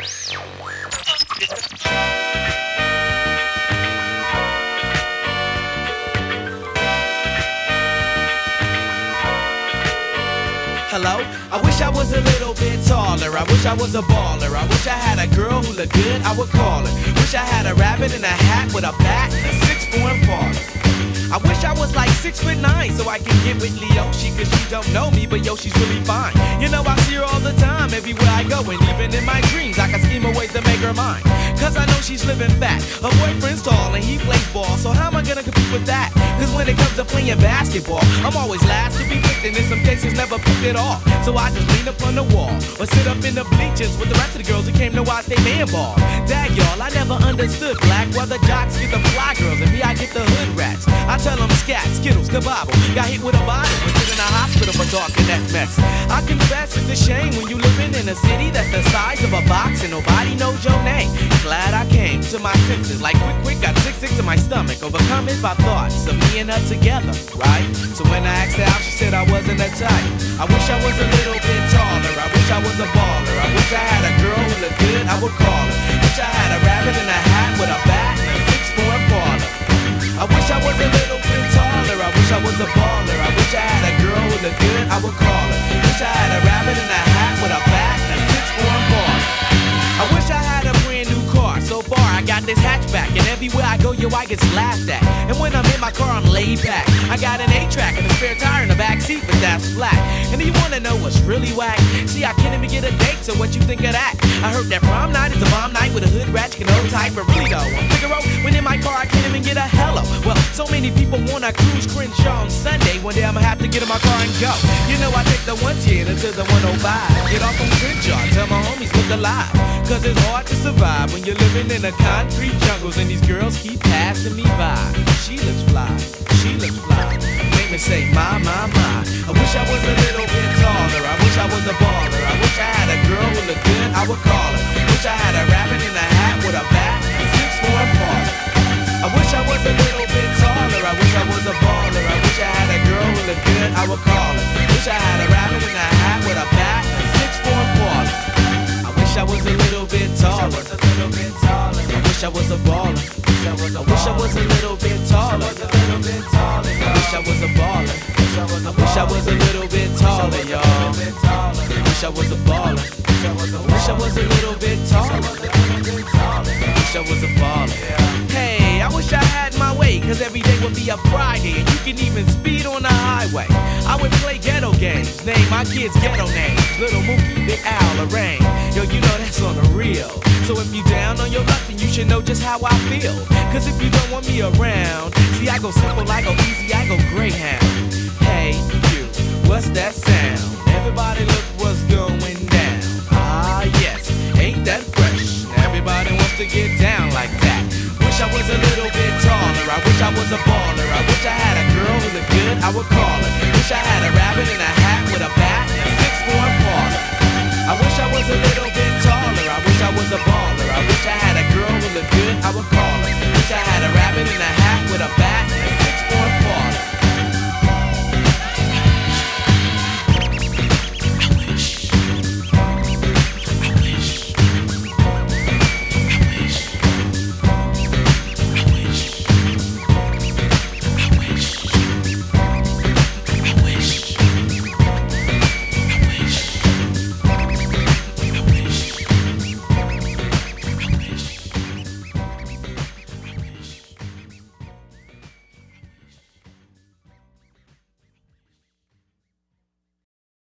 Hello? I wish I was a little bit taller. I wish I was a baller. I wish I had a girl who looked good, I would call her. Wish I had a rabbit in a hat with a bat and a 6'4" parlor. I wish I was like 6'9" so I can get with Leoshi, cause she don't know me, but yo, she's really fine. You know, I see her all the time, everywhere I go, and even in my dreams, I can scheme a way to make her mine. Cause I know she's living fat. Her boyfriend's tall and he plays ball, so how am I gonna compete with that? Cause when it comes to playing basketball, I'm always last to be picked, and in some cases never picked at all. So I just lean up on the wall, or sit up in the bleachers with the rest of the girls who came to watch they man ball. Dag y'all, I never understood black, why the jocks get the fly girls, and me I get the hood rats. I tell them scat, skittles, kabobble, got hit with a bottle and put in a hospital for talking that mess. I confess it's a shame when you living in a city that's the size of a box and nobody knows your name. Glad I came to my senses, like quick, got sick to my stomach, overcome it by thoughts of me and her together, right? So when I asked her out, she said I wasn't a type. I wish I was a little bit taller, I wish I was a baller, I wish I had a girl who looked good, I would call her. Wish I had a rabbit in a hat with a bat and a 6'4" parlor. I wish I was a little bit taller, I wish I was a baller, I wish I had a girl who looked good, I would call her. Wish I had a rabbit in a hat with a bat and a 6'4" parlor. I wish I had a brand new car, so far I got this hatchback, and everywhere I go, yo, I get laughed at. And when I'm in my car, I'm laid back. I got an 8-track and a spare tire in the back seat, but that's flat. And you wanna know what's really whack? See, I can't even get a date, so what you think of that? I heard that prom night is a bomb night with a hood ratchet and old type, but really though, I'm Figaro, when in my car, I can't even get a hello. Well, so many people wanna cruise Crenshaw on Sunday, one day I'ma have to get in my car and go. You know, I take the 110 until the 105, get off on Crenshaw, tell my homies look alive. Cause it's hard to survive when you're living in the concrete jungles and these girls keep passing me by. She looks fly, she looks fly. Make me say, my. I wish I was a little bit taller, I wish I was a baller, I wish I had a girl who looked good, I would call her. Wish I had a rabbit in a hat with a bat and 6'4" parlor. I wish I was a little bit taller, I wish I was a baller, I wish I had a girl who looked good, I would call her. Wish I had a rabbit in a hat with a bat and 6'4" parlor. I wish I was a little bit taller, I wish I was a baller, I wish I was a little bit taller, I wish I was a baller, I wish I was a little bit taller, y'all. I wish I was a baller, I wish I was a little bit taller, I wish I was a baller. Hey, I wish I had my way, cause every day would be a Friday, and you can even speed on the highway. I would play ghetto games, name my kids ghetto names, Little Mookie, Big Al, Lorraine. Yo, you know that's on the real. So if you down on your luck, then you should know just how I feel. Cause if you don't want me around, see, I go simple, I go easy, I go Greyhound. Hey, you, what's that sound? Everybody look what's going down. Ah, yes, ain't that fresh? Everybody wants to get down like that. Wish I was a little bit taller, I wish I was a baller, I wish I had a girl who looked good, I would call her. Wish I had a rabbit in a hat with a bat